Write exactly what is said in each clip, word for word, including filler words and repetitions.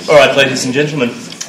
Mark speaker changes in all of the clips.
Speaker 1: All right, ladies and gentlemen,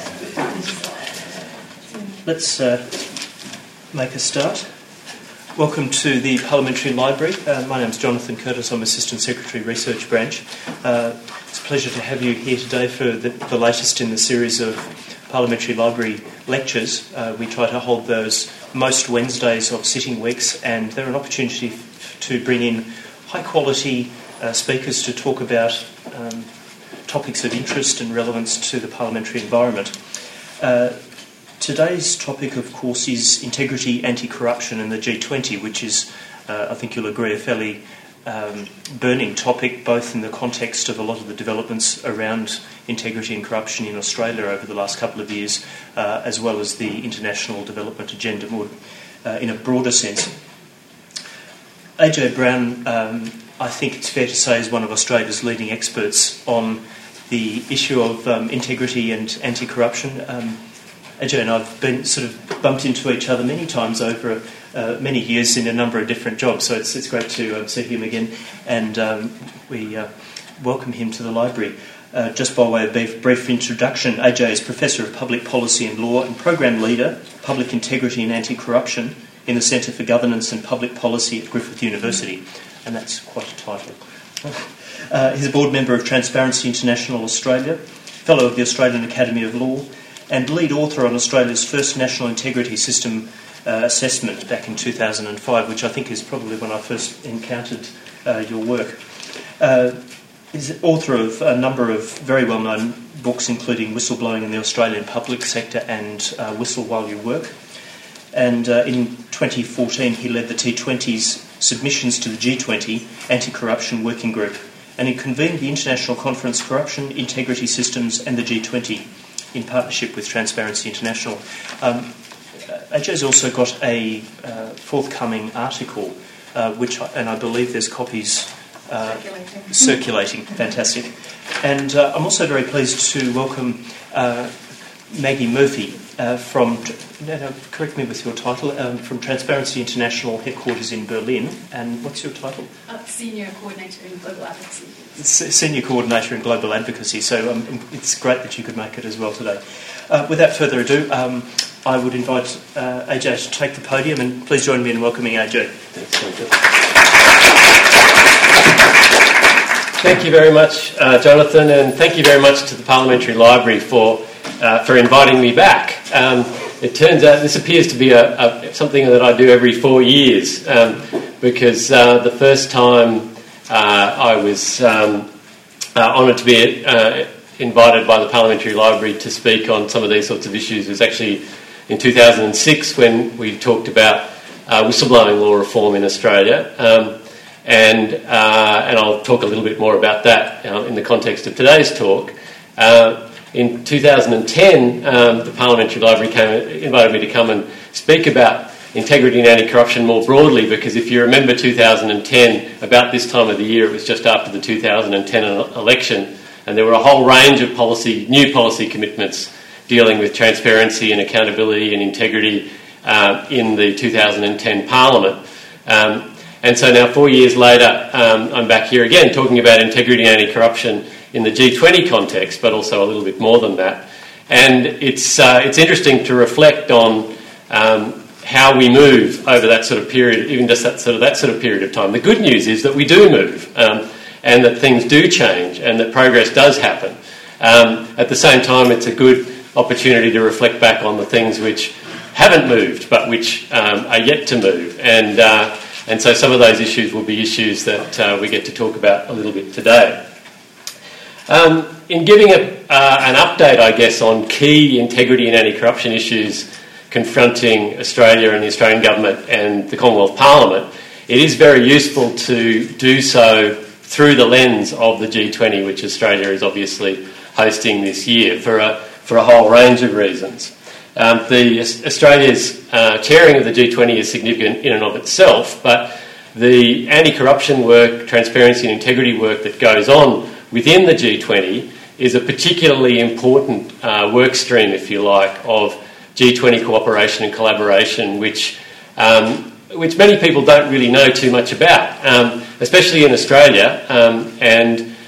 Speaker 1: let's uh, make a start. Welcome to the Parliamentary Library. Uh, my name's Jonathan Curtis. I'm Assistant Secretary, Research Branch. Uh, it's a pleasure to have you here today for the, the latest in the series of Parliamentary Library lectures. Uh, we try to hold those most Wednesdays of sitting weeks, and they're an opportunity f- to bring in high-quality uh, speakers to talk about um, topics of interest and relevance to the parliamentary environment. Uh, today's topic, of course, is integrity, anti-corruption and the G twenty, which is, uh, I think you'll agree, a fairly um, burning topic, both in the context of a lot of the developments around integrity and corruption in Australia over the last couple of years, uh, as well as the international development agenda more uh, in a broader sense. A J Brown, um, I think it's fair to say, is one of Australia's leading experts on the issue of um, integrity and anti-corruption. Um, A J and I have been sort of bumped into each other many times over uh, many years in a number of different jobs, so it's it's great to uh, see him again, and um, we uh, welcome him to the library. Uh, just by way of brief, brief introduction, A J is Professor of Public Policy and Law and Program Leader, Public Integrity and Anti-Corruption in the Centre for Governance and Public Policy at Griffith University, and that's quite a title. Uh, he's a board member of Transparency International Australia, Fellow of the Australian Academy of Law, and lead author on Australia's first National Integrity System uh, assessment back in two thousand five, which I think is probably when I first encountered uh, your work. Uh, he's author of a number of very well-known books, including Whistleblowing in the Australian Public Sector and uh, Whistle While You Work. And uh, in twenty fourteen, he led the T twenty's submissions to the G twenty Anti-Corruption Working Group, and he convened the International Conference Corruption, Integrity Systems and the G twenty in partnership with Transparency International. Um, A J's also got a uh, forthcoming article, uh, which, I, and I believe there's copies uh, circulating. circulating. Fantastic. And uh, I'm also very pleased to welcome uh, Maggie Murphy uh, from, no, no, correct me with your title, um, from Transparency International headquarters in Berlin. And what's your title?
Speaker 2: Uh, Senior Coordinator in Global Advocacy.
Speaker 1: S- Senior Coordinator in Global Advocacy. So um, it's great that you could make it as well today. Uh, without further ado, um, I would invite uh, A J to take the podium, and please join me in welcoming A J.
Speaker 3: Thank you very much, uh, Jonathan, and thank you very much to the Parliamentary Library for uh, for inviting me back. Um, it turns out this appears to be a, a, something that I do every four years, um, because uh, the first time uh, I was um, uh, honoured to be uh, invited by the Parliamentary Library to speak on some of these sorts of issues was actually in two thousand six, when we talked about uh, whistleblowing law reform in Australia. Um, and uh, and I'll talk a little bit more about that uh, in the context of today's talk. Uh, in two thousand ten, um, the Parliamentary Library came, invited me to come and speak about integrity and anti-corruption more broadly, because if you remember two thousand ten, about this time of the year, it was just after the two thousand ten election, and there were a whole range of policy, new policy commitments dealing with transparency and accountability and integrity uh, in the two thousand ten Parliament. Um, and so now, four years later, um, I'm back here again talking about integrity and anti-corruption in the G twenty context, but also a little bit more than that. And it's uh, it's interesting to reflect on um, how we move over that sort of period, even just that sort of that sort of period of time. The good news is that we do move, um, and that things do change, and that progress does happen. Um, at the same time, it's a good opportunity to reflect back on the things which haven't moved, but which um, are yet to move. And uh, and so some of those issues will be issues that uh, we get to talk about a little bit today. Um, in giving a, uh, an update, I guess, on key integrity and anti-corruption issues confronting Australia and the Australian Government and the Commonwealth Parliament, it is very useful to do so through the lens of the G twenty, which Australia is obviously hosting this year for a for a whole range of reasons. Um, the Australia's uh, chairing of the G twenty is significant in and of itself, but the anti-corruption work, transparency and integrity work that goes on within the G twenty is a particularly important uh, work stream, if you like, of G twenty cooperation and collaboration, which um, which many people don't really know too much about, um, especially in Australia, um, and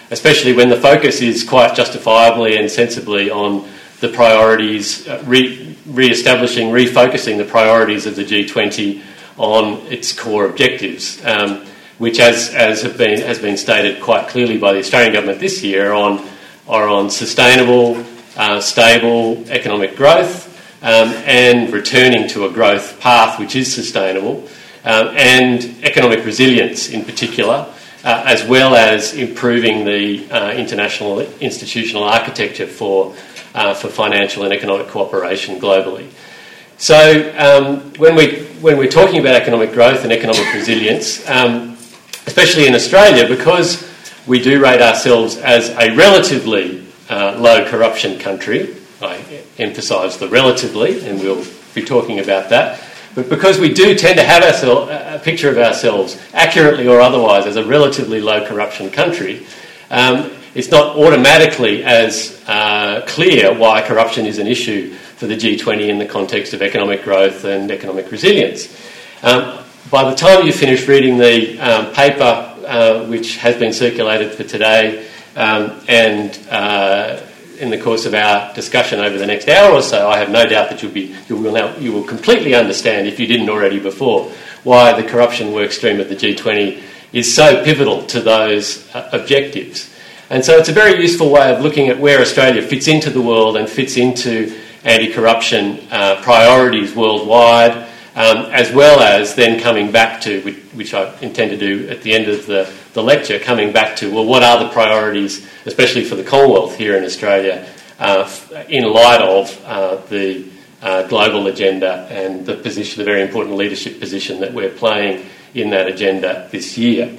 Speaker 3: especially when the focus is quite justifiably and sensibly on the priorities, uh, re- re-establishing, refocusing the priorities of the G twenty on its core objectives, um, which, as as have been has been stated quite clearly by the Australian government this year, are on are on sustainable, uh, stable economic growth, um, and returning to a growth path which is sustainable, um, and economic resilience in particular, uh, as well as improving the uh, international institutional architecture for uh, for financial and economic cooperation globally. So um, when we when we're talking about economic growth and economic resilience, um, especially in Australia, because we do rate ourselves as a relatively uh, low corruption country. I emphasise the relatively, and we'll be talking about that. But because we do tend to have ourselves, a picture of ourselves, accurately or otherwise, as a relatively low corruption country, um, it's not automatically as uh, clear why corruption is an issue for the G twenty in the context of economic growth and economic resilience. Um, by the time you finish reading the um, paper, uh, which has been circulated for today, um, and uh, in the course of our discussion over the next hour or so, I have no doubt that you'll be you will now you will completely understand, if you didn't already before, why the corruption work stream of the G twenty is so pivotal to those uh, objectives. And so it's a very useful way of looking at where Australia fits into the world and fits into anti-corruption uh, priorities worldwide, um, as well as then coming back to, which, which I intend to do at the end of the, the lecture, coming back to, well, what are the priorities, especially for the Commonwealth here in Australia, uh, in light of uh, the uh, global agenda and the position, the very important leadership position that we're playing in that agenda this year.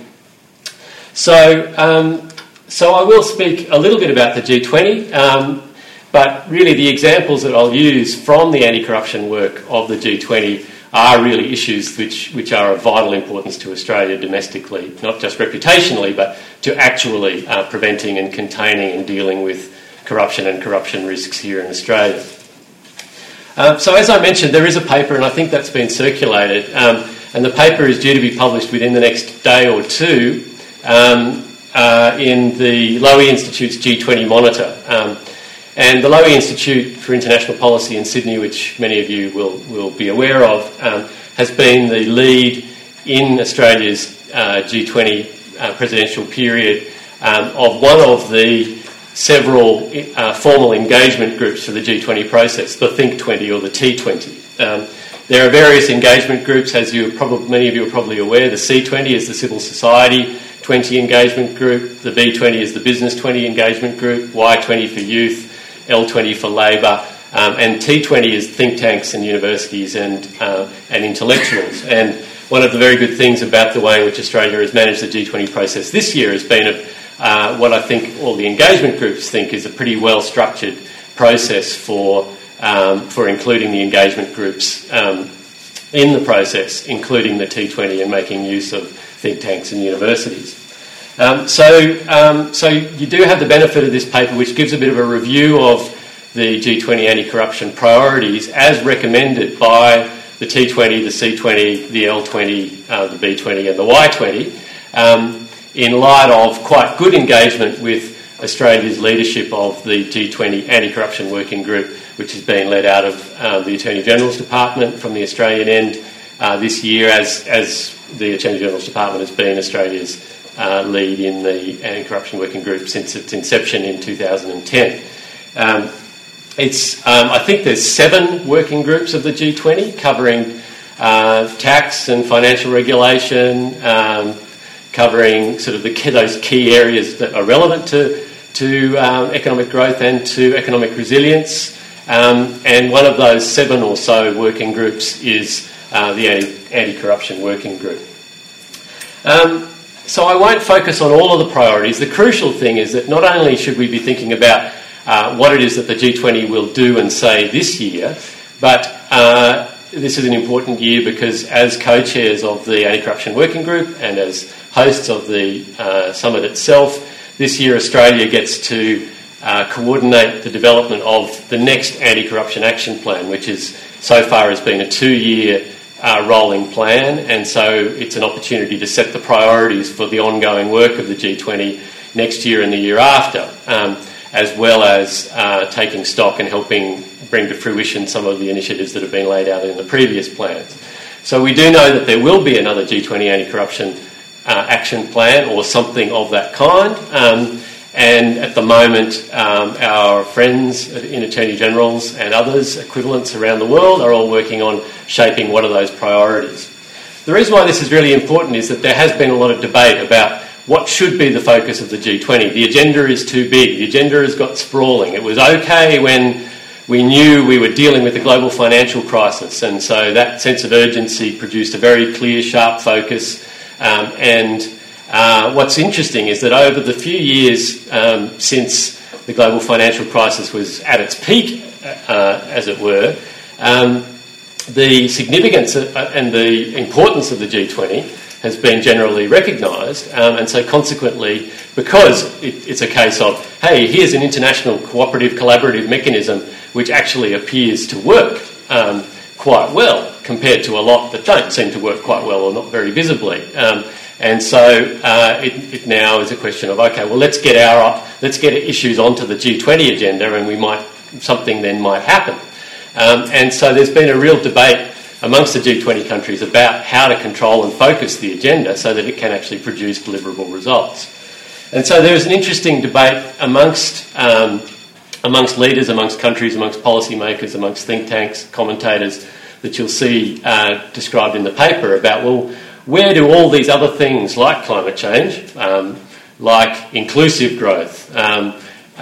Speaker 3: So, um, so I will speak a little bit about the G twenty, um, but really the examples that I'll use from the anti-corruption work of the G twenty are really issues which, which are of vital importance to Australia domestically, not just reputationally, but to actually uh, preventing and containing and dealing with corruption and corruption risks here in Australia. Um, so as I mentioned, there is a paper, and I think that's been circulated, um, and the paper is due to be published within the next day or two um, uh, in the Lowy Institute's G twenty Monitor. Um, And the Lowy Institute for International Policy in Sydney, which many of you will, will be aware of, um, has been the lead in Australia's uh, G twenty uh, presidential period um, of one of the several uh, formal engagement groups for the G twenty process, the Think twenty or the T twenty. Um, there are various engagement groups, as you probably, many of you are probably aware. The C twenty is the Civil Society twenty engagement group, the B twenty is the Business twenty engagement group, Y twenty for youth, L twenty for labour, um, and T twenty is think tanks and universities and uh, and intellectuals. And one of the very good things about the way in which Australia has managed the G twenty process this year has been a, uh, what I think all the engagement groups think is a pretty well-structured process for um, for including the engagement groups um, in the process, including the T twenty, and making use of think tanks and universities. Um, so, um, so you do have the benefit of this paper, which gives a bit of a review of the G twenty anti-corruption priorities as recommended by the T twenty, the C twenty, the L twenty, uh, the B twenty and the Y twenty, um, in light of quite good engagement with Australia's leadership of the G twenty anti-corruption working group, which has been led out of uh, the Attorney General's Department from the Australian end uh, this year, as, as the Attorney General's Department has been Australia's Uh, lead in the anti-corruption working group since its inception in two thousand ten. Um, it's, um, I think there's seven working groups of the G twenty covering uh, tax and financial regulation, um, covering sort of the those key areas that are relevant to to um, economic growth and to economic resilience. Um, and one of those seven or so working groups is uh, the anti- anti-corruption working group. Um, So I won't focus on all of the priorities. The crucial thing is that not only should we be thinking about uh, what it is that the G twenty will do and say this year, but uh, this is an important year because as co-chairs of the Anti-Corruption Working Group and as hosts of the uh, summit itself, this year Australia gets to uh, coordinate the development of the next Anti-Corruption Action Plan, which is so far has been a two-year Uh, rolling plan, and so it's an opportunity to set the priorities for the ongoing work of the G twenty next year and the year after, um, as well as uh, taking stock and helping bring to fruition some of the initiatives that have been laid out in the previous plans. So we do know that there will be another G twenty anti-corruption uh, action plan or something of that kind. Um, and at the moment, um, our friends in Attorney Generals and others, equivalents around the world, are all working on shaping what are those priorities. The reason why this is really important is that there has been a lot of debate about what should be the focus of the G twenty. The agenda is too big. The agenda has got sprawling. It was okay when we knew we were dealing with the global financial crisis, and so that sense of urgency produced a very clear, sharp focus. Um, and uh, what's interesting is that over the few years um, since the global financial crisis was at its peak, uh, as it were, um, the significance and the importance of the G twenty has been generally recognised, um, and so consequently, because it, it's a case of, hey, here's an international cooperative, collaborative mechanism which actually appears to work um, quite well compared to a lot that don't seem to work quite well or not very visibly. Um, and so uh, it, it now is a question of, okay, well, let's get our let's get issues onto the G twenty agenda, and we might something then might happen. Um, and so there's been a real debate amongst the G twenty countries about how to control and focus the agenda so that it can actually produce deliverable results. And so there's an interesting debate amongst um, amongst leaders, amongst countries, amongst policymakers, amongst think tanks, commentators, that you'll see uh, described in the paper about, well, where do all these other things like climate change, um, like inclusive growth, um,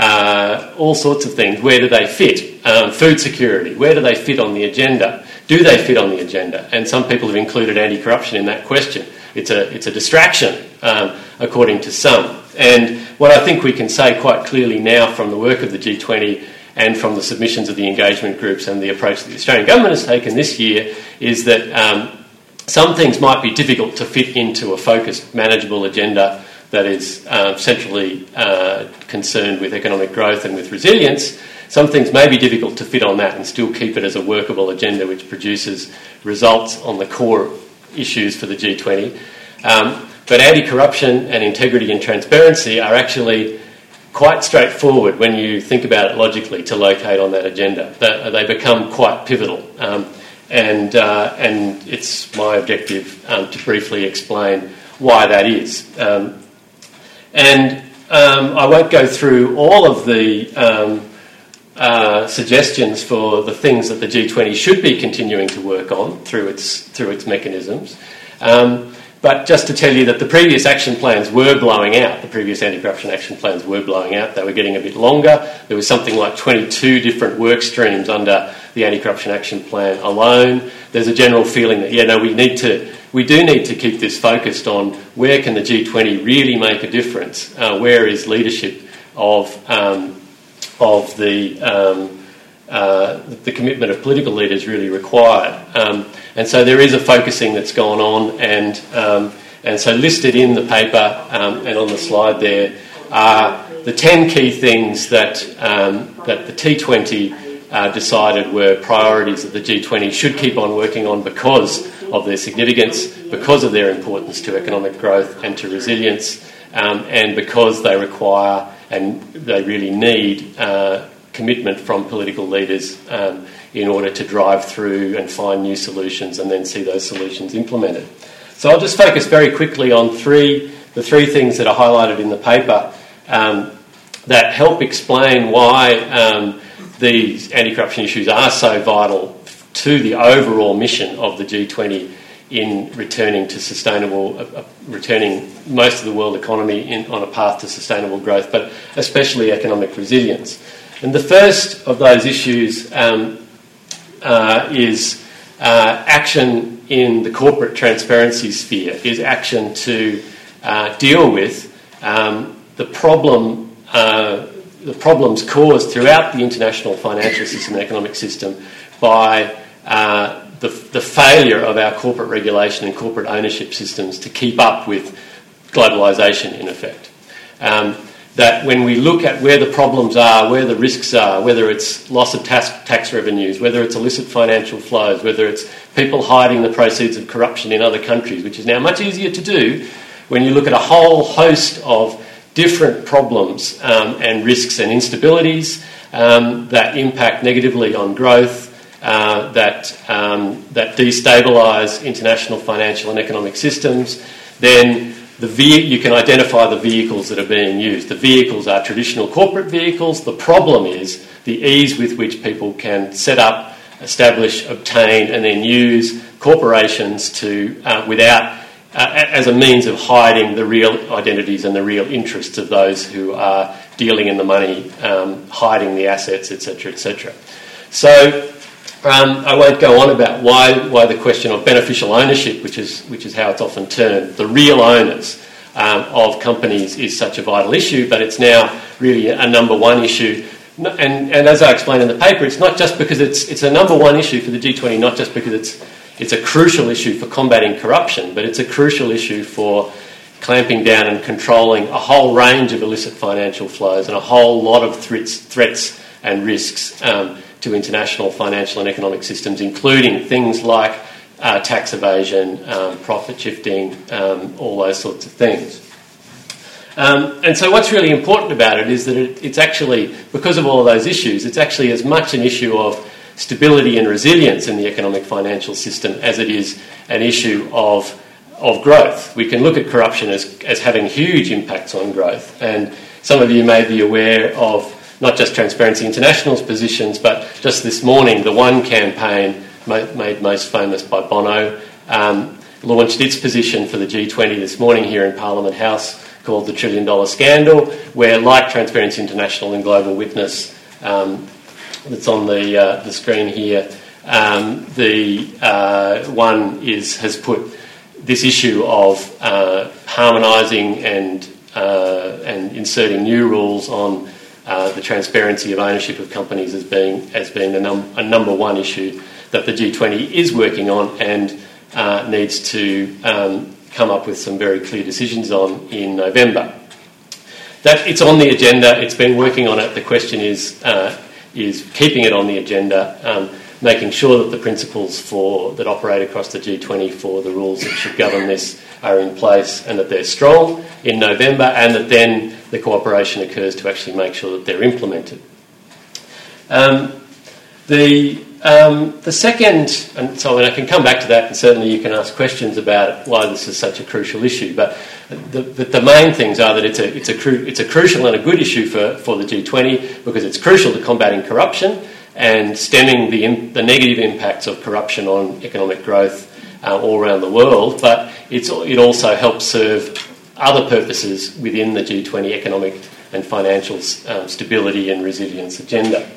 Speaker 3: uh, all sorts of things, where do they fit? Um, food security, where do they fit on the agenda? Do they fit on the agenda? And some people have included anti-corruption in that question. It's a, it's a distraction, um, according to some. And what I think we can say quite clearly now from the work of the G twenty and from the submissions of the engagement groups and the approach that the Australian government has taken this year is that um, some things might be difficult to fit into a focused, manageable agenda that is um, centrally uh, concerned with economic growth and with resilience. Some things may be difficult to fit on that and still keep it as a workable agenda which produces results on the core issues for the G twenty. Um, but anti-corruption and integrity and transparency are actually quite straightforward when you think about it logically to locate on that agenda. They, they become quite pivotal. Um, and, uh, and it's my objective um, to briefly explain why that is. Um, and um, I won't go through all of the um, Uh, suggestions for the things that the G twenty should be continuing to work on through its through its mechanisms. Um, but just to tell you that the previous action plans were blowing out. The previous anti-corruption action plans were blowing out. They were getting a bit longer. There was something like twenty-two different work streams under the anti-corruption action plan alone. There's a general feeling that, yeah, no, we need to, we do need to keep this focused on where can the G twenty really make a difference? Uh, where is leadership of um, of the um, uh, the commitment of political leaders really required. Um, and so there is a focusing that's gone on, and um, and so listed in the paper um, and on the slide there are the ten key things that um, that the T twenty uh, decided were priorities that the G twenty should keep on working on because of their significance, because of their importance to economic growth and to resilience, um, and because they require and they really need uh, commitment from political leaders um, in order to drive through and find new solutions and then see those solutions implemented. So I'll just focus very quickly on three, the three things that are highlighted in the paper um, that help explain why um, these anti-corruption issues are so vital to the overall mission of the G twenty in returning to sustainable, uh, returning most of the world economy in, on a path to sustainable growth, but especially economic resilience. And the first of those issues um, uh, is uh, action in the corporate transparency sphere, is action to uh, deal with um, the problem, uh, the problems caused throughout the international financial system and economic system by uh, The, the failure of our corporate regulation and corporate ownership systems to keep up with globalisation, in effect. Um, that when we look at where the problems are, where the risks are, whether it's loss of tax, tax revenues, whether it's illicit financial flows, whether it's people hiding the proceeds of corruption in other countries, which is now much easier to do when you look at a whole host of different problems um, and risks and instabilities um, that impact negatively on growth, uh, that, um, that destabilise international financial and economic systems, then the ve- you can identify the vehicles that are being used. The vehicles are traditional corporate vehicles. The problem is the ease with which people can set up, establish, obtain and then use corporations to uh, without uh, as a means of hiding the real identities and the real interests of those who are dealing in the money, um, hiding the assets, et cetera, et cetera. So um, I won't go on about why why the question of beneficial ownership, which is which is how it's often termed, the real owners um, of companies, is such a vital issue, but it's now really a number one issue. And, and as I explained in the paper, it's not just because it's it's a number one issue for the G twenty, not just because it's it's a crucial issue for combating corruption, but it's a crucial issue for clamping down and controlling a whole range of illicit financial flows and a whole lot of threats, threats and risks um, to international financial and economic systems, including things like uh, tax evasion, um, profit shifting, um, all those sorts of things. Um, and so what's really important about it is that it, it's actually, because of all of those issues, it's actually as much an issue of stability and resilience in the economic financial system as it is an issue of of growth. We can look at corruption as, as having huge impacts on growth, and some of you may be aware of not just Transparency International's positions, but just this morning the One campaign, made most famous by Bono, um, launched its position for the G twenty this morning here in Parliament House, called the Trillion Dollar Scandal, where, like Transparency International and Global Witness, um, that's on the uh, the screen here, um, the uh, one is has put this issue of uh, harmonising and uh, and inserting new rules on uh, the transparency of ownership of companies as being as being a, num- a number one issue that the G twenty is working on and uh, needs to um, come up with some very clear decisions on in November. That it's on the agenda. It's been working on it. The question is uh, is keeping it on the agenda, um, making sure that the principles for that operate across the G twenty for the rules that should govern this are in place and that they're strong in November, and that then the cooperation occurs to actually make sure that they're implemented. Um, the um, the second, and so I can come back to that, and certainly you can ask questions about why this is such a crucial issue. But the, the, the main things are that it's a it's a cru- it's a crucial and a good issue for, for the G twenty because it's crucial to combating corruption and stemming the the negative impacts of corruption on economic growth uh, all around the world. But it's it also helps serve other purposes within the G twenty economic and financial um, stability and resilience agenda.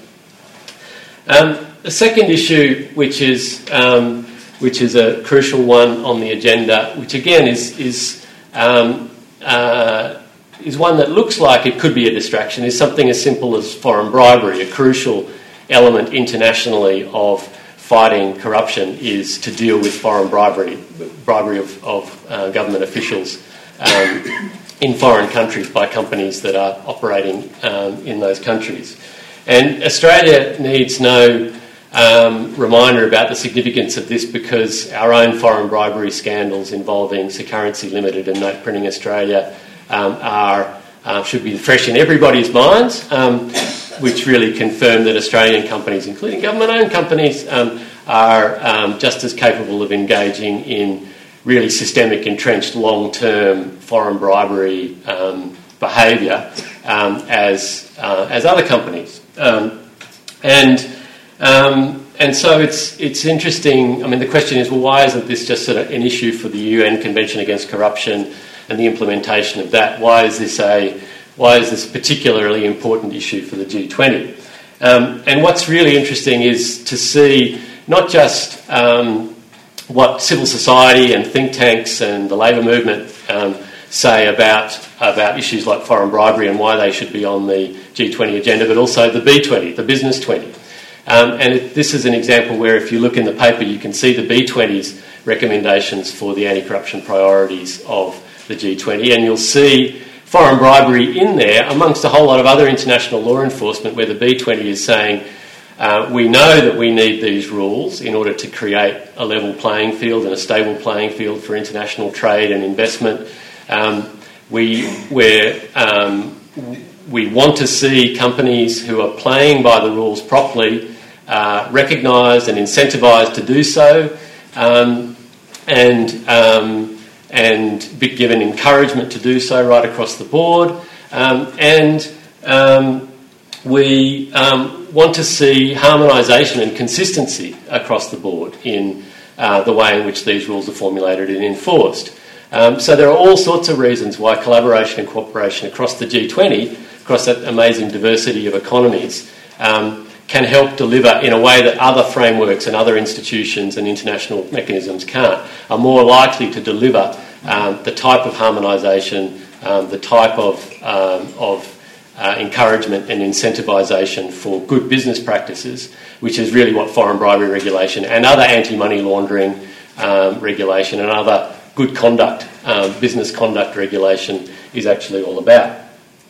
Speaker 3: Um, the second issue, which is um, which is a crucial one on the agenda, which again is is um, uh, is one that looks like it could be a distraction, is something as simple as foreign bribery. A crucial element internationally of fighting corruption is to deal with foreign bribery, bribery of, of uh, government officials um, in foreign countries by companies that are operating um, in those countries. And Australia needs no um, reminder about the significance of this because our own foreign bribery scandals involving Securrency Limited and Note Printing Australia um, are uh, should be fresh in everybody's minds, um, which really confirm that Australian companies, including government-owned companies, um, are um, just as capable of engaging in really systemic, entrenched, long-term foreign bribery um, behaviour um, as uh, as other companies. Um, and um, and so it's it's interesting. I mean, the question is, well, why isn't this just sort of an issue for the U N Convention Against Corruption and the implementation of that? Why is this a why is this a particularly important issue for the G twenty? Um, and what's really interesting is to see not just um, what civil society and think tanks and the labour movement um, say about about issues like foreign bribery and why they should be on the G twenty agenda, but also the B twenty, the Business twenty. Um, and it, this is an example where if you look in the paper, you can see the B twenty's recommendations for the anti-corruption priorities of the G twenty, and you'll see foreign bribery in there amongst a whole lot of other international law enforcement where the B twenty is saying uh, we know that we need these rules in order to create a level playing field and a stable playing field for international trade and investment. Um, We, we're, um, we want to see companies who are playing by the rules properly uh, recognised and incentivised to do so, um, and, um, and be given encouragement to do so right across the board. Um, and um, we um, want to see harmonisation and consistency across the board in uh, the way in which these rules are formulated and enforced. Um, so there are all sorts of reasons why collaboration and cooperation across the G twenty, across that amazing diversity of economies, um, can help deliver in a way that other frameworks and other institutions and international mechanisms can't, are more likely to deliver um, the type of harmonisation, um, the type of, um, of uh, encouragement and incentivisation for good business practices, which is really what foreign bribery regulation and other anti-money laundering um, regulation and other good conduct, um, business conduct regulation is actually all about.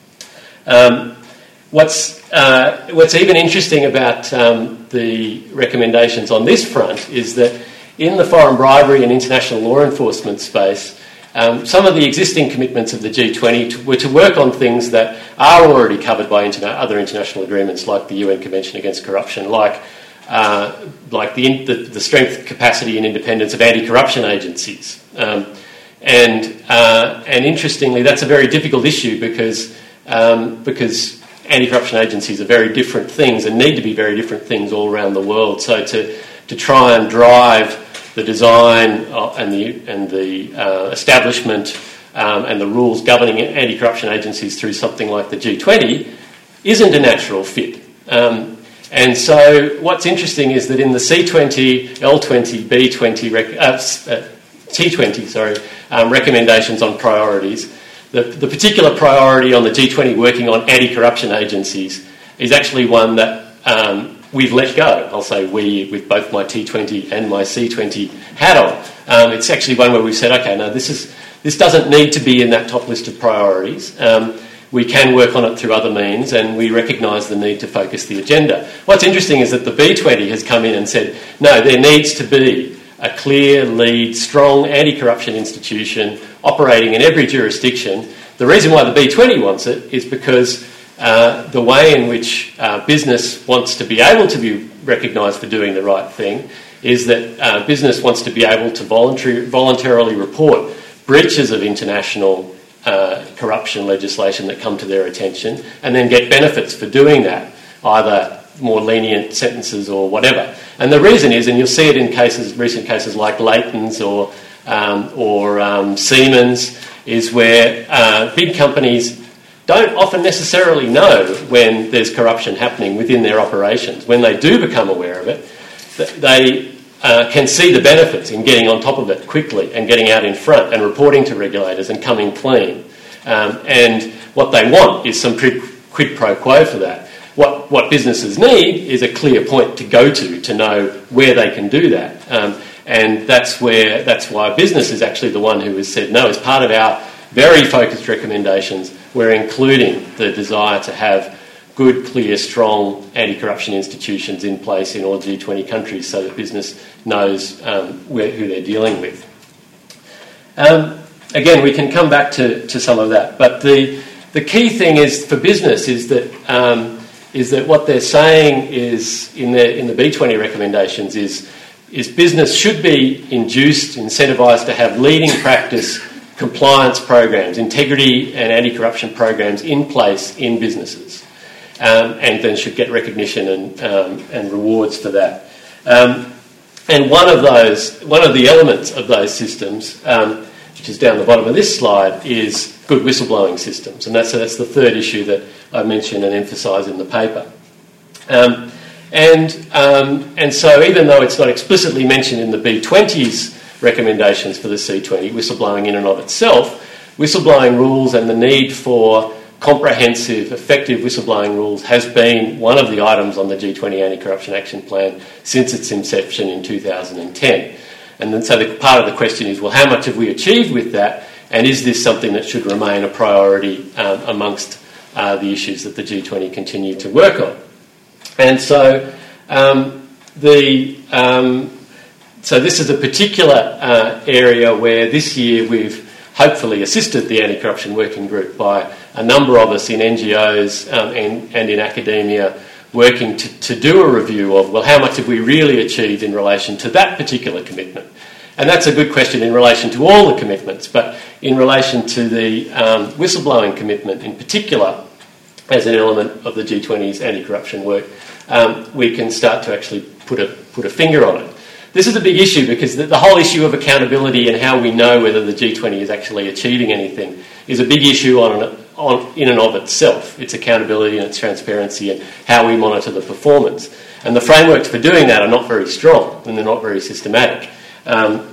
Speaker 3: Um, what's, uh, what's even interesting about um, the recommendations on this front is that in the foreign bribery and international law enforcement space, um, some of the existing commitments of the G twenty to, were to work on things that are already covered by interna- other international agreements like the U N Convention Against Corruption, like Uh, like the, the, the strength, capacity and independence of anti-corruption agencies. Um, and, uh, and interestingly, that's a very difficult issue because, um, because anti-corruption agencies are very different things and need to be very different things all around the world. So to, to try and drive the design and the, and the uh, establishment um, and the rules governing anti-corruption agencies through something like the G twenty isn't a natural fit. Um, And so what's interesting is that in the C twenty, L twenty, B twenty, rec- uh, uh, T twenty, sorry, um, recommendations on priorities, the, the particular priority on the G twenty working on anti-corruption agencies is actually one that um, we've let go. I'll say we, with both my T twenty and my C twenty hat on. Um, it's actually one where we've said, okay, no, this is this doesn't need to be in that top list of priorities. Um, We can work on it through other means, and we recognise the need to focus the agenda. What's interesting is that the B twenty has come in and said, no, there needs to be a clear, lead, strong anti-corruption institution operating in every jurisdiction. The reason why the B twenty wants it is because uh, the way in which uh, business wants to be able to be recognised for doing the right thing is that uh, business wants to be able to voluntary, voluntarily report breaches of international Uh, corruption legislation that come to their attention and then get benefits for doing that, either more lenient sentences or whatever. And the reason is, and you'll see it in cases, recent cases like Leighton's or, um, or um, Siemens, is where uh, big companies don't often necessarily know when there's corruption happening within their operations. When they do become aware of it, they Uh, can see the benefits in getting on top of it quickly and getting out in front and reporting to regulators and coming clean. Um, and what they want is some quid, quid pro quo for that. What, what businesses need is a clear point to go to to know where they can do that. Um, and that's where that's why business is actually the one who has said, no, as part of our very focused recommendations, we're including the desire to have good, clear, strong anti-corruption institutions in place in all G twenty countries so that business knows um, where, who they're dealing with. Um, again, we can come back to, to some of that, but the the key thing is for business is that um, is that what they're saying is in the in the B twenty recommendations is is business should be induced, incentivised to have leading practice compliance programs, integrity and anti-corruption programs in place in businesses. Um, and then should get recognition and um, and rewards for that. Um, and one of those, one of the elements of those systems, um, which is down the bottom of this slide, is good whistleblowing systems, and that's that's the third issue that I mention and emphasise in the paper. Um, and um, and so even though it's not explicitly mentioned in the B twenty's recommendations for the C twenty, whistleblowing in and of itself, whistleblowing rules and the need for comprehensive, effective whistleblowing rules has been one of the items on the G twenty Anti-Corruption Action Plan since its inception in two thousand ten. And then so the, part of the question is, well, how much have we achieved with that? And is this something that should remain a priority um, amongst uh, the issues that the G twenty continue to work on? And so um, the um, so this is a particular uh, area where this year we've hopefully assisted the Anti-Corruption Working Group by a number of us in N G Os um, and, and in academia working to, to do a review of, well, how much have we really achieved in relation to that particular commitment? And that's a good question in relation to all the commitments, but in relation to the um, whistleblowing commitment in particular, as an element of the G twenty's anti-corruption work, um, we can start to actually put a, put a finger on it. This is a big issue because the, the whole issue of accountability and how we know whether the G twenty is actually achieving anything is a big issue on, an, on in and of itself. Its accountability and its transparency and how we monitor the performance. And the frameworks for doing that are not very strong and they're not very systematic. Um,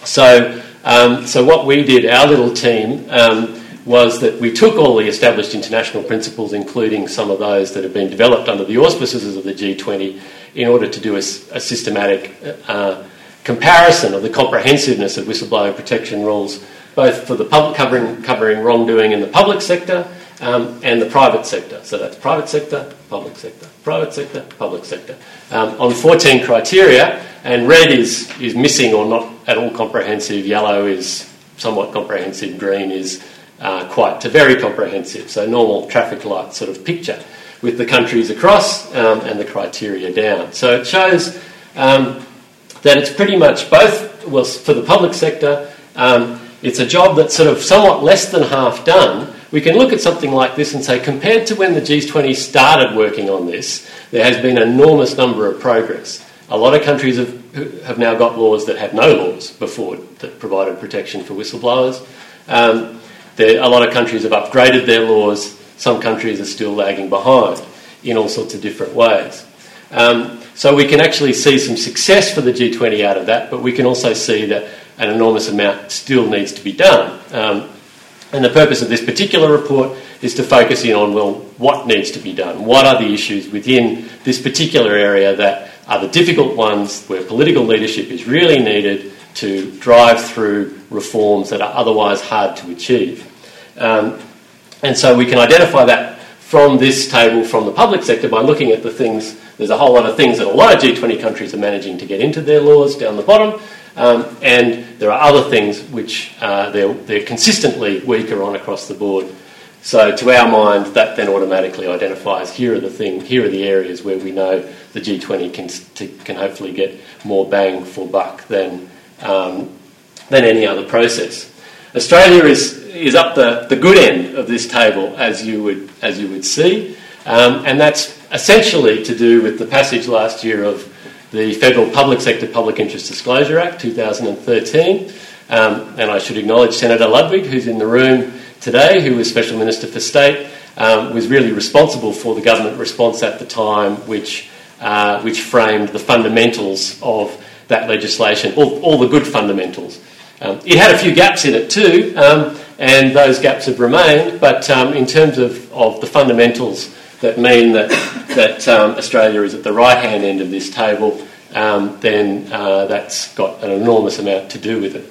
Speaker 3: so, um, so what we did, our little team, um, was that we took all the established international principles, including some of those that have been developed under the auspices of the G twenty, in order to do a, a systematic uh, comparison of the comprehensiveness of whistleblowing protection rules, both for the public covering, covering wrongdoing in the public sector um, and the private sector. So that's private sector, public sector, private sector, public sector. Um, on fourteen criteria, and red is, is missing or not at all comprehensive, yellow is somewhat comprehensive, green is Uh, quite to very comprehensive, so normal traffic light sort of picture with the countries across um, and the criteria down. So it shows um, that it's pretty much both, well, for the public sector, um, it's a job that's sort of somewhat less than half done. We can look at something like this and say, compared to when the G twenty started working on this, there has been an enormous number of progress. A lot of countries have, have now got laws that had no laws before that provided protection for whistleblowers. Um, There, a lot of countries have upgraded their laws. Some countries are still lagging behind in all sorts of different ways. Um, so we can actually see some success for the G twenty out of that, but we can also see that an enormous amount still needs to be done. Um, and the purpose of this particular report is to focus in on, well, what needs to be done? What are the issues within this particular area that are the difficult ones where political leadership is really needed to drive through reforms that are otherwise hard to achieve. Um, and so we can identify that from this table from the public sector by looking at the things. There's a whole lot of things that a lot of G twenty countries are managing to get into their laws down the bottom, um, and there are other things which uh, they're, they're consistently weaker on across the board. So to our mind, that then automatically identifies here are the thing, here are the areas where we know the G twenty can, to, can hopefully get more bang for buck than um, than any other process. Australia is is up the, the good end of this table, as you would as you would see, um, and that's essentially to do with the passage last year of the Federal Public Sector Public Interest Disclosure Act two thousand thirteen, um, and I should acknowledge Senator Ludwig, who's in the room today, who was Special Minister for State, um, was really responsible for the government response at the time, which uh, which framed the fundamentals of that legislation, all, all the good fundamentals. Um, it had a few gaps in it too, um, and those gaps have remained, but um, in terms of, of the fundamentals that mean that, that um, Australia is at the right-hand end of this table, um, then uh, that's got an enormous amount to do with it.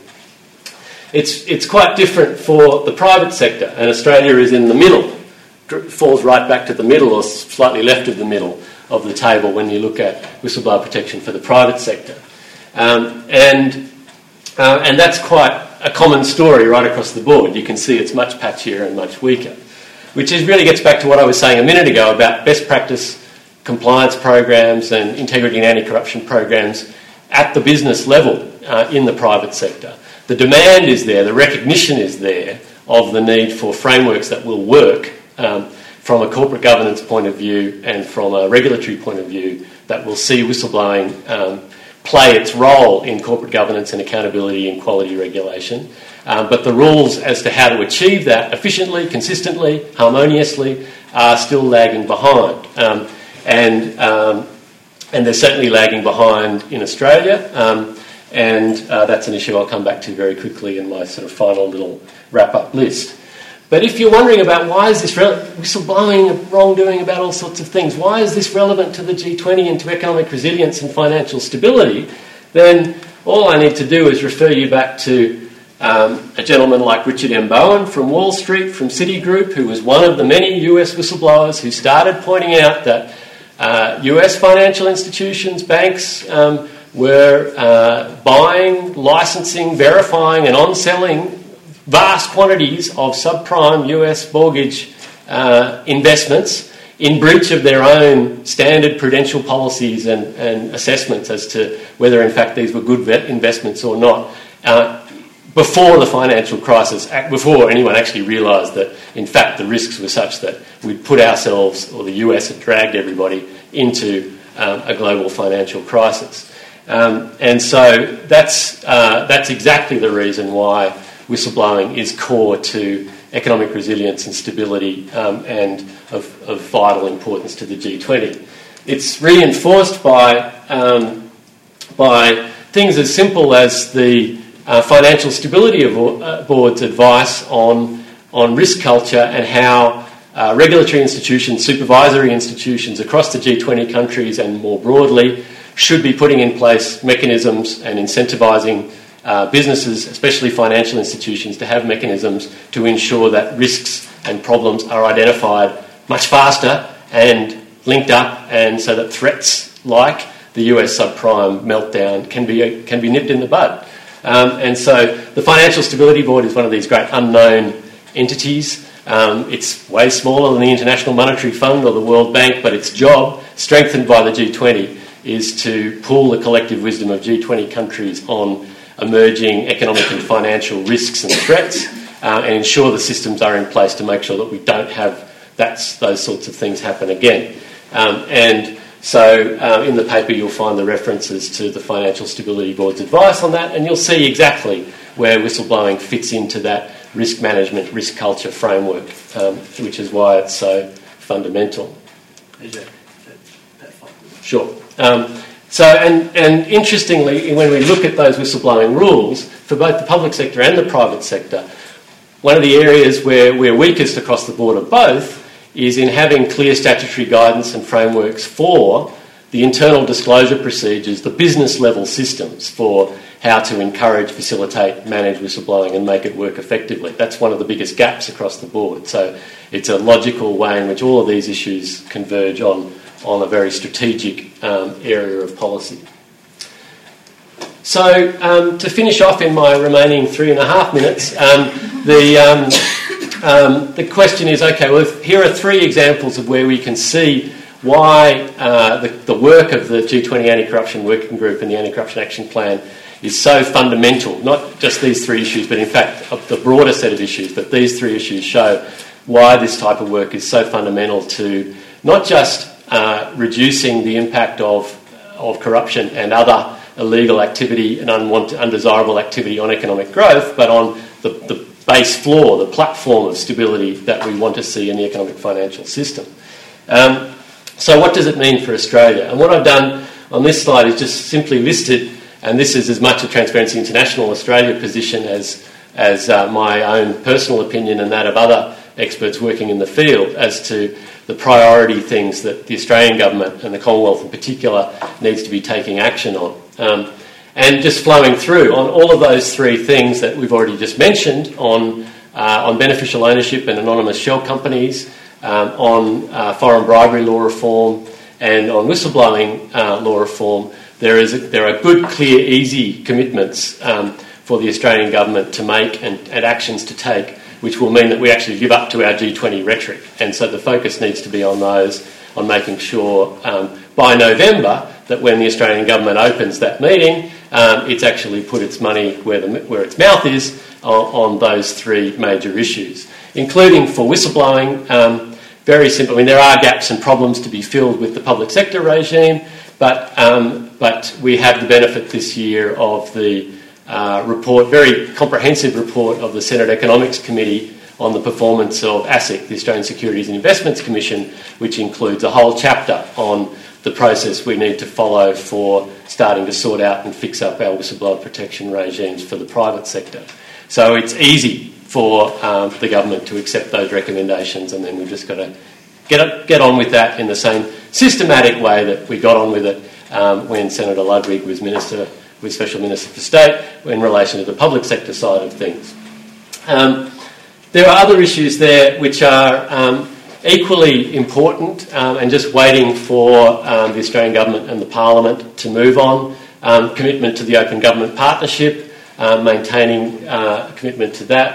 Speaker 3: It's, it's quite different for the private sector, and Australia is in the middle, falls right back to the middle or slightly left of the middle of the table when you look at whistleblower protection for the private sector. Um, and uh, and that's quite a common story right across the board. You can see it's much patchier and much weaker, which is really gets back to what I was saying a minute ago about best practice compliance programs and integrity and anti-corruption programs at the business level uh, in the private sector. The demand is there, the recognition is there of the need for frameworks that will work um, from a corporate governance point of view and from a regulatory point of view that will see whistleblowing um, play its role in corporate governance and accountability and quality regulation. Um, but the rules as to how to achieve that efficiently, consistently, harmoniously are still lagging behind. Um, and, um, and they're certainly lagging behind in Australia. Um, and uh, that's an issue I'll come back to very quickly in my sort of final little wrap-up list. But if you're wondering about why is this re- whistleblowing, wrongdoing, about all sorts of things, why is this relevant to the G twenty and to economic resilience and financial stability, then all I need to do is refer you back to um, a gentleman like Richard M. Bowen from Wall Street, from Citigroup, who was one of the many U S whistleblowers who started pointing out that uh, U S financial institutions, banks, um, were uh, buying, licensing, verifying and on-selling vast quantities of subprime U S mortgage uh, investments in breach of their own standard prudential policies and, and assessments as to whether in fact these were good investments or not, uh, before the financial crisis, before anyone actually realised that in fact the risks were such that we'd put ourselves, or the U S had dragged everybody into um, a global financial crisis. Um, and so that's, uh, that's exactly the reason why whistleblowing is core to economic resilience and stability, um, and of, of vital importance to the G twenty. It's reinforced by, um, by things as simple as the uh, Financial Stability Board's advice on, on risk culture and how uh, regulatory institutions, supervisory institutions across the G twenty countries and more broadly should be putting in place mechanisms and incentivising Uh, businesses, especially financial institutions, to have mechanisms to ensure that risks and problems are identified much faster and linked up, and so that threats like the U S subprime meltdown can be can be nipped in the bud. Um, and so the Financial Stability Board is one of these great unknown entities. Um, it's way smaller than the International Monetary Fund or the World Bank, but its job, strengthened by the G twenty, is to pool the collective wisdom of G twenty countries on emerging economic and financial risks and threats, uh, and ensure the systems are in place to make sure that we don't have that's, those sorts of things happen again. Um, and so um, in the paper you'll find the references to the Financial Stability Board's advice on that, and you'll see exactly where whistleblowing fits into that risk management, risk culture framework, um, which is why it's so fundamental. Sure. Um, So, and, and interestingly, when we look at those whistleblowing rules, for both the public sector and the private sector, one of the areas where we're weakest across the board of both is in having clear statutory guidance and frameworks for the internal disclosure procedures, the business level systems for how to encourage, facilitate, manage whistleblowing and make it work effectively. That's one of the biggest gaps across the board. So it's a logical way in which all of these issues converge on on a very strategic um, area of policy. So, um, to finish off in my remaining three and a half minutes, um, the, um, um, the question is, okay, well, if, here are three examples of where we can see why uh, the, the work of the G twenty Anti-Corruption Working Group and the Anti-Corruption Action Plan is so fundamental, not just these three issues, but in fact of the broader set of issues, but these three issues show why this type of work is so fundamental to not just Uh, reducing the impact of, of corruption and other illegal activity and unwanted, undesirable activity on economic growth, but on the, the base floor, the platform of stability that we want to see in the economic financial system. Um, so what does it mean for Australia? And what I've done on this slide is just simply listed, and this is as much a Transparency International Australia position as, as uh, my own personal opinion and that of other experts working in the field, as to the priority things that the Australian government and the Commonwealth in particular needs to be taking action on. Um, and just flowing through on all of those three things that we've already just mentioned on, uh, on beneficial ownership and anonymous shell companies, um, on uh, foreign bribery law reform and on whistleblowing uh, law reform, there, is a, there are good, clear, easy commitments um, for the Australian government to make and, and actions to take, which will mean that we actually live up to our G twenty rhetoric. And so the focus needs to be on those, on making sure um, by November that when the Australian government opens that meeting, um, it's actually put its money where, the, where its mouth is on, on those three major issues, including for whistleblowing. Um, very simple. I mean, there are gaps and problems to be filled with the public sector regime, but, um, but we have the benefit this year of the Uh, report, very comprehensive report of the Senate Economics Committee on the performance of ASIC, the Australian Securities and Investments Commission, which includes a whole chapter on the process we need to follow for starting to sort out and fix up our whistleblower protection regimes for the private sector. So it's easy for um, the government to accept those recommendations, and then we've just got to get, get on with that in the same systematic way that we got on with it um, when Senator Ludwig was Minister with Special Minister for State in relation to the public sector side of things. Um, there are other issues there which are um, equally important um, and just waiting for um, the Australian Government and the Parliament to move on. Um, commitment to the Open Government Partnership, um, maintaining uh, commitment to that.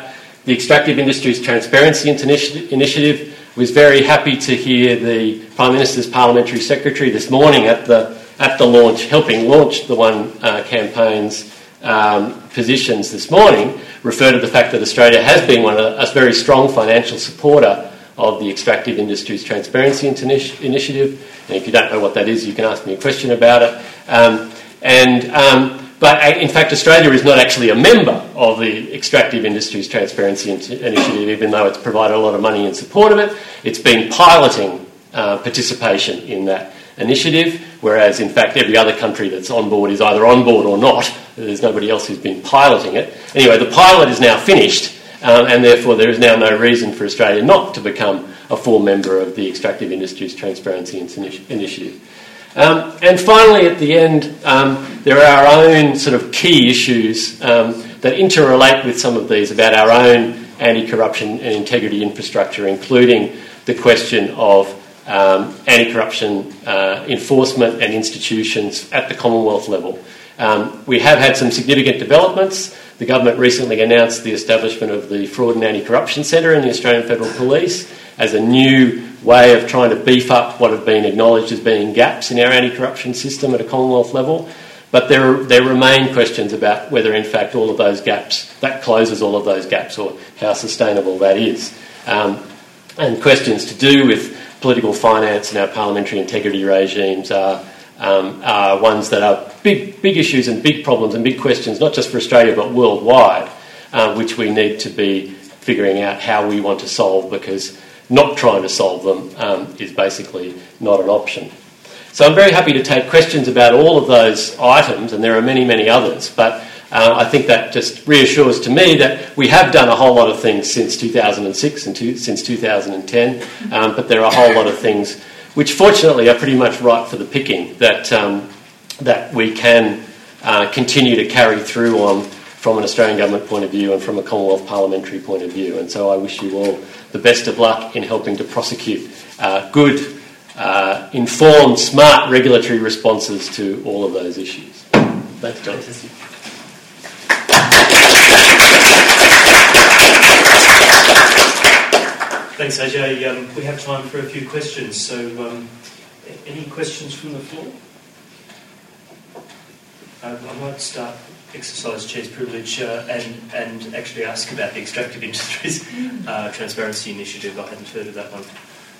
Speaker 3: the Extractive Industries Transparency Initiative. Was very happy to hear the Prime Minister's Parliamentary Secretary this morning at the at the launch, helping launch the One uh, campaign's um, positions this morning, refer to the fact that Australia has been one of a very strong financial supporter of the Extractive Industries Transparency Initiative. And if you don't know what that is, you can ask me a question about it. Um, and um, But in fact, Australia is not actually a member of the Extractive Industries Transparency Initiative, even though it's provided a lot of money in support of it. It's been piloting uh, participation in that initiative, whereas in fact every other country that's on board is either on board or not. There's nobody else who's been piloting it. Anyway, the pilot is now finished, um, and therefore there is now no reason for Australia not to become a full member of the Extractive Industries Transparency Initiative. Um, and finally, at the end, um, there are our own sort of key issues um, that interrelate with some of these about our own anti-corruption and integrity infrastructure, including the question of um, anti-corruption uh, enforcement and institutions at the Commonwealth level. Um, we have had some significant developments. The government recently announced the establishment of the Fraud and Anti-Corruption Centre in the Australian Federal Police as a new way of trying to beef up what have been acknowledged as being gaps in our anti-corruption system at a Commonwealth level. But there, there remain questions about whether, in fact, all of those gaps, that closes all of those gaps, or how sustainable that is. Um, and questions to do with political finance and our parliamentary integrity regimes are, um, are ones that are big, big issues and big problems and big questions, not just for Australia but worldwide, uh, which we need to be figuring out how we want to solve, because not trying to solve them um, is basically not an option. So I'm very happy to take questions about all of those items, and there are many, many others, but uh, I think that just reassures to me that we have done a whole lot of things since two thousand six and to, since two thousand ten, um, but there are a whole lot of things which fortunately are pretty much ripe for the picking that, um, that we can uh, continue to carry through on from an Australian government point of view and from a Commonwealth parliamentary point of view. And so I wish you all the best of luck in helping to prosecute uh, good, uh, informed, smart regulatory responses to all of those issues. Thanks, Jonathan.
Speaker 1: Thanks, Ajay. Um, we have time for a few questions. So, um, any questions from the floor? Uh, I might start, exercise chair's privilege, uh, and and actually ask about the Extractive Industries uh, Transparency Initiative. I hadn't heard of that one.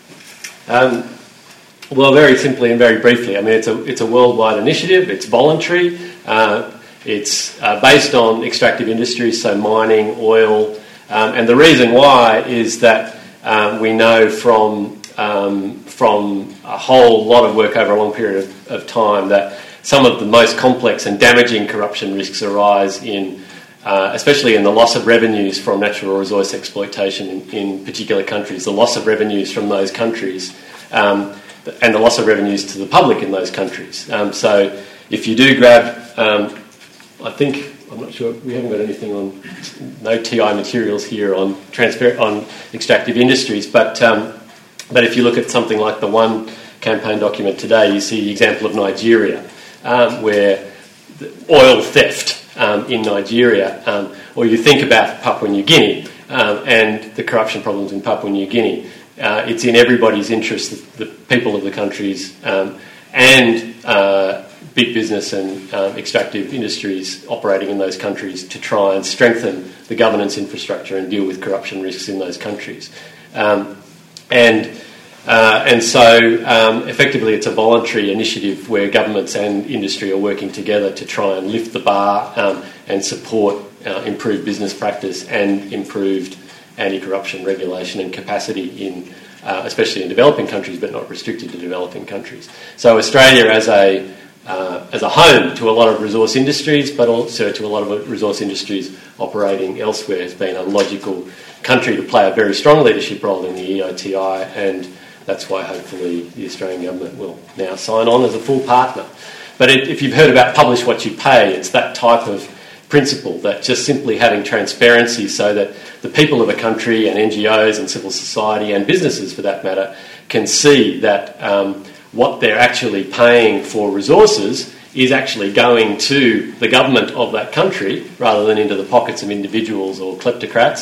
Speaker 3: Um, well, very simply and very briefly, I mean, it's a it's a worldwide initiative. It's voluntary. Uh, it's uh, based on extractive industries, so mining, oil, um, and the reason why is that um, we know from um, from a whole lot of work over a long period of, of time that some of the most complex and damaging corruption risks arise in, uh, especially in the loss of revenues from natural resource exploitation in, in particular countries, the loss of revenues from those countries, um, and the loss of revenues to the public in those countries. Um, so if you do grab, um, I think, I'm not sure, we haven't got anything on, no T I materials here on transparent, on extractive industries, but um, but if you look at something like the One campaign document today, you see the example of Nigeria, Um, where the oil theft um, in Nigeria, um, or you think about Papua New Guinea um, and the corruption problems in Papua New Guinea. Uh, it's in everybody's interest, the, the people of the countries um, and uh, big business and um, extractive industries operating in those countries to try and strengthen the governance infrastructure and deal with corruption risks in those countries. Um, and Uh, and so, um, effectively, it's a voluntary initiative where governments and industry are working together to try and lift the bar um, and support uh, improved business practice and improved anti-corruption regulation and capacity in, uh, especially in developing countries, but not restricted to developing countries. So, Australia, as a uh, as a home to a lot of resource industries, but also to a lot of resource industries operating elsewhere, has been a logical country to play a very strong leadership role in the E O T I, and that's why hopefully the Australian government will now sign on as a full partner. But it, if you've heard about publish what you pay, it's that type of principle, that just simply having transparency so that the people of a country and N G Os and civil society and businesses for that matter can see that um, what they're actually paying for resources is actually going to the government of that country rather than into the pockets of individuals or kleptocrats.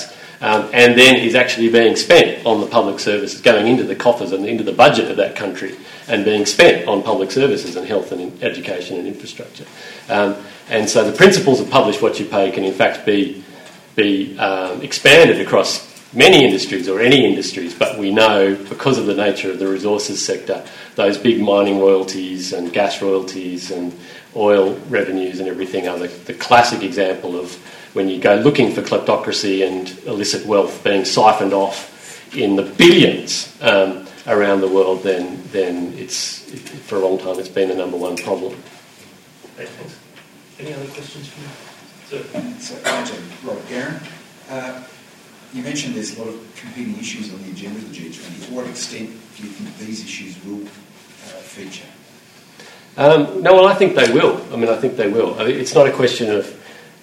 Speaker 3: um, and then is actually being spent on the public services, going into the coffers and into the budget of that country, and being spent on public services and health and in education and infrastructure. Um, and so the principles of publish what you pay can in fact be, be um, expanded across many industries or any industries, but we know because of the nature of the resources sector, those big mining royalties and gas royalties and oil revenues and everything are the, the classic example of when you go looking for kleptocracy and illicit wealth being siphoned off in the billions um, around the world, then then it's it, for a long time it's been the number one problem.
Speaker 1: Okay, thanks. Any other questions from you?
Speaker 4: So, so Robert Guerin, uh, you mentioned there's a lot of competing issues on the agenda of the G twenty. To what extent do you think these issues will uh, feature?
Speaker 3: Um, no, well, I think they will. I mean, I think they will. I mean, it's not a question of.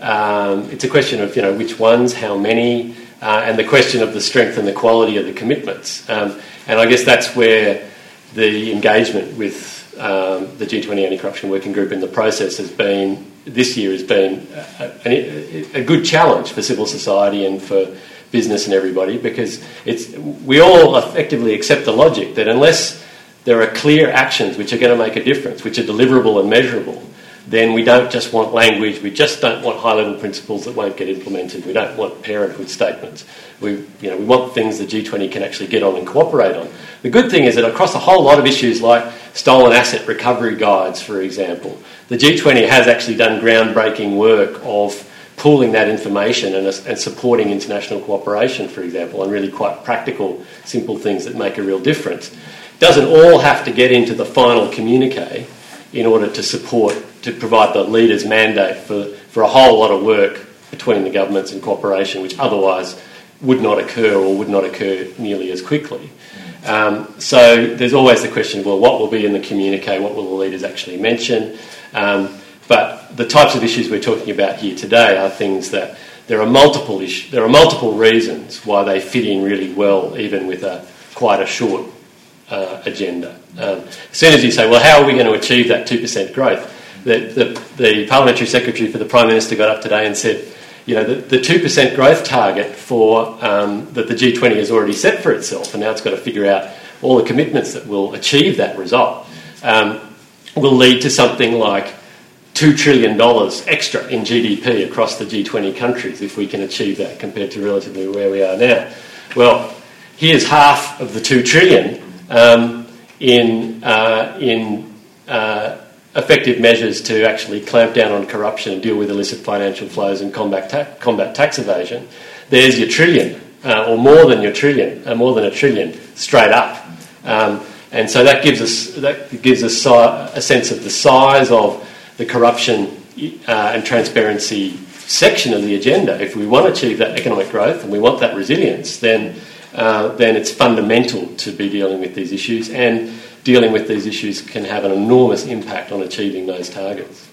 Speaker 3: Um, it's a question of you know which ones, how many, uh, and the question of the strength and the quality of the commitments. Um, and I guess that's where the engagement with um, the G twenty Anti-Corruption Working Group in the process has been this year has been a, a, a good challenge for civil society and for business and everybody, because it's we all effectively accept the logic that unless there are clear actions which are going to make a difference, which are deliverable and measurable, then we don't just want language, we just don't want high-level principles that won't get implemented, we don't want parenthood statements. We, you know, we want things the G twenty can actually get on and cooperate on. The good thing is that across a whole lot of issues like stolen asset recovery guides, for example, the G twenty has actually done groundbreaking work of pooling that information and, and supporting international cooperation, for example, on really quite practical, simple things that make a real difference. It doesn't all have to get into the final communique in order to support, to provide the leader's mandate for, for a whole lot of work between the governments and cooperation, which otherwise would not occur or would not occur nearly as quickly. Um, so there's always the question, well, what will be in the communique, what will the leaders actually mention? Um, but the types of issues we're talking about here today are things that there are multiple issues, there are multiple reasons why they fit in really well, even with a quite a short uh, agenda. Um, as soon as you say, well, how are we going to achieve that two percent growth? The, the, the Parliamentary Secretary for the Prime Minister got up today and said, you know, the, the two percent growth target for um, that the G twenty has already set for itself, and now it's got to figure out all the commitments that will achieve that result, um, will lead to something like two trillion dollars extra in G D P across the G twenty countries if we can achieve that compared to relatively where we are now. Well, here's half of the two trillion um, in, uh, in uh, effective measures to actually clamp down on corruption and deal with illicit financial flows and combat, ta- combat tax evasion. There's your trillion, uh, or more than your trillion, uh, more than a trillion, straight up. Um, and so that gives us that gives us si- a sense of the size of the corruption uh, and transparency section of the agenda. If we want to achieve that economic growth and we want that resilience, then uh, then it's fundamental to be dealing with these issues, and dealing with these issues can have an enormous impact on achieving those targets.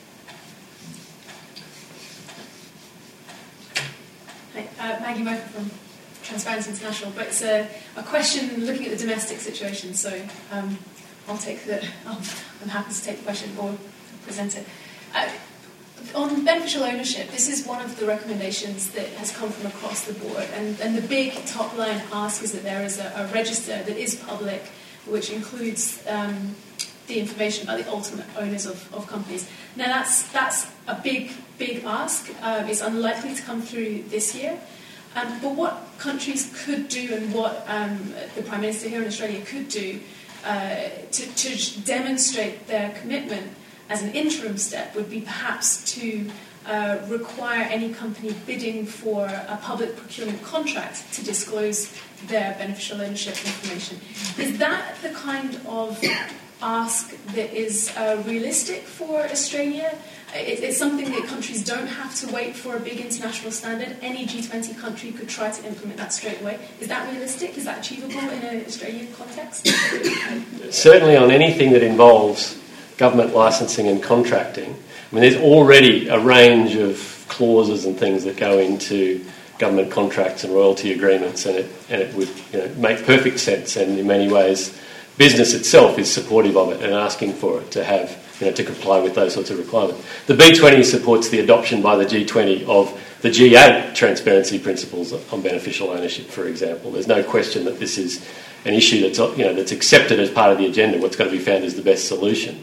Speaker 2: Hi, uh, Maggie Mofer from Transparency International, but it's a, a question looking at the domestic situation, so um, I'll take the, I'll, I'm happy to take the question or present it. Uh, on beneficial ownership, this is one of the recommendations that has come from across the board, and, and the big top line ask is that there is a, a register that is public, which includes um, the information about the ultimate owners of, of companies. Now that's that's a big, big ask. Um, it's unlikely to come through this year. Um, but what countries could do, and what um, the Prime Minister here in Australia could do uh, to, to demonstrate their commitment as an interim step, would be perhaps to uh, require any company bidding for a public procurement contract to disclose their beneficial ownership information. Is that the kind of ask that is uh, realistic for Australia? It, it's something that countries don't have to wait for a big international standard. Any G twenty country could try to implement that straight away. Is that realistic? Is that achievable in an Australian context?
Speaker 3: Certainly on anything that involves government licensing and contracting. I mean, there's already a range of clauses and things that go into government contracts and royalty agreements, and it and it would you know, make perfect sense, and in many ways business itself is supportive of it and asking for it to have you know, to comply with those sorts of requirements. The B twenty supports the adoption by the G twenty of the G eight transparency principles on beneficial ownership, for example. There's no question that this is an issue that's, you know, that's accepted as part of the agenda. What's got to be found is the best solution.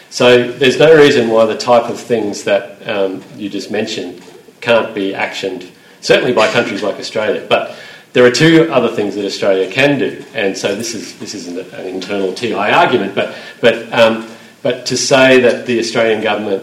Speaker 3: So there's no reason why the type of things that um, you just mentioned can't be actioned, certainly by countries like Australia. But there are two other things that Australia can do, and so this is this isn't an internal T I argument, but but um, but to say that the Australian government,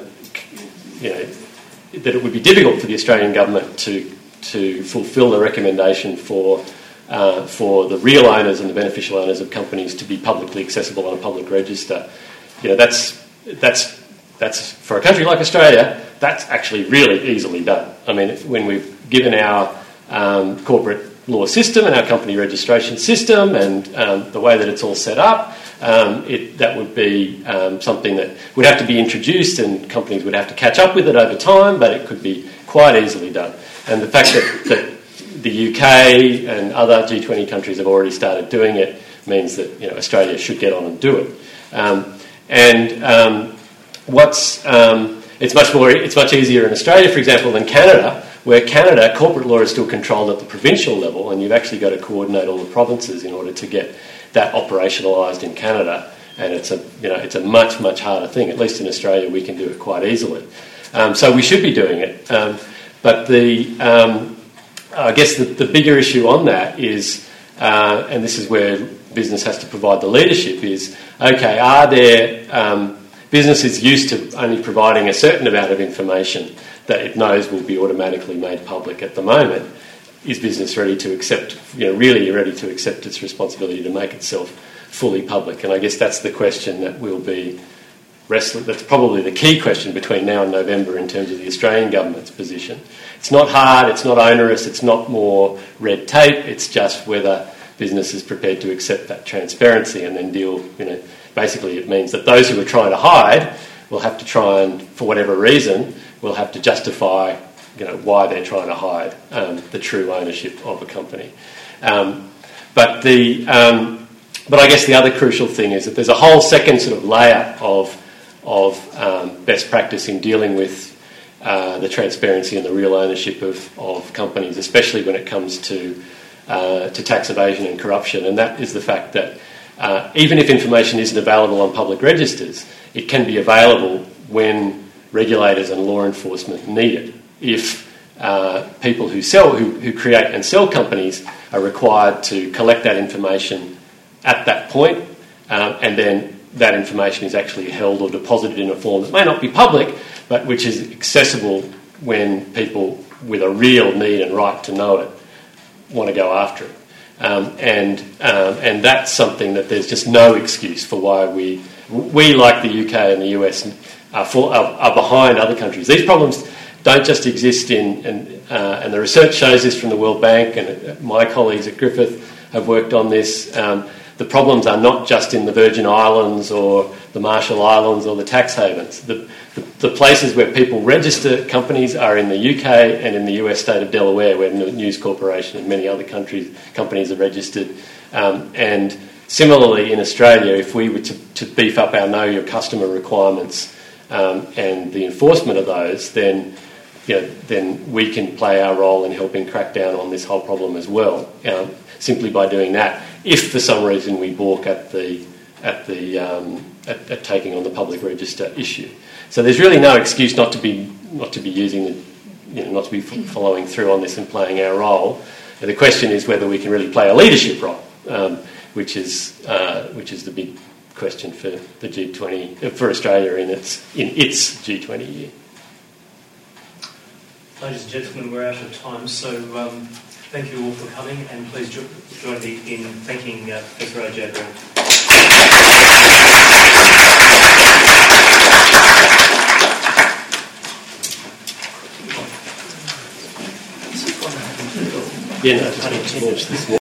Speaker 3: you know, that it would be difficult for the Australian government to to fulfil the recommendation for uh, for the real owners and the beneficial owners of companies to be publicly accessible on a public register, you know, that's that's that's for a country like Australia, that's actually really easily done. I mean, when we've given our um, corporate law system and our company registration system and um, the way that it's all set up, um, it, that would be um, something that would have to be introduced, and companies would have to catch up with it over time, but it could be quite easily done. And the fact that, that the U K and other G twenty countries have already started doing it means that, you know, Australia should get on and do it. Um, and um, what's um, it's much more it's much easier in Australia, for example, than Canada, where Canada, corporate law is still controlled at the provincial level, and you've actually got to coordinate all the provinces in order to get that operationalised in Canada. And it's a, you know, it's a much, much harder thing. At least in Australia, we can do it quite easily. Um, so we should be doing it. Um, but the, um, I guess the, the bigger issue on that is, uh, and this is where business has to provide the leadership, is, okay, are there um, businesses used to only providing a certain amount of information that it knows will be automatically made public at the moment? Is business ready to accept, you know, really ready to accept its responsibility to make itself fully public? And I guess that's the question that will be wrestling. That's probably the key question between now and November in terms of the Australian government's position. It's not hard, it's not onerous, it's not more red tape, it's just whether business is prepared to accept that transparency and then deal, you know, basically it means that those who are trying to hide will have to try and, for whatever reason, will have to justify, you know, why they're trying to hide um, the true ownership of a company. Um, but the, um, but I guess the other crucial thing is that there's a whole second sort of layer of of um, best practice in dealing with uh, the transparency and the real ownership of, of companies, especially when it comes to uh, to tax evasion and corruption. And that is the fact that uh, even if information isn't available on public registers, it can be available when regulators and law enforcement need it. If uh, people who sell, who, who create and sell companies are required to collect that information at that point, um, and then that information is actually held or deposited in a form that may not be public, but which is accessible when people with a real need and right to know it want to go after it. Um, and um, and that's something that there's just no excuse for why we, we like the U K and the U S, are, full, are, are behind other countries. These problems don't just exist in, in uh, and the research shows this from the World Bank, and my colleagues at Griffith have worked on this. Um, the problems are not just in the Virgin Islands or the Marshall Islands or the tax havens. The, the, the places where people register companies are in the U K and in the U S state of Delaware, where News Corporation and many other countries companies are registered. Um, and similarly in Australia, if we were to, to beef up our know your customer requirements um, and the enforcement of those, then you know, then we can play our role in helping crack down on this whole problem as well. Um, simply by doing that, if for some reason we balk at the at the um, at, at taking on the public register issue. So there's really no excuse not to be not to be using the, you know, not to be following through on this and playing our role. And the question is whether we can really play a leadership role, um, which is uh, which is the big question for the G twenty uh, for Australia in its in its G twenty year.
Speaker 1: Ladies and gentlemen, we're out of time, so um, thank you all for coming, and please jo- join me in thanking uh, Professor Ajay Brown.
Speaker 3: Yeah, no, just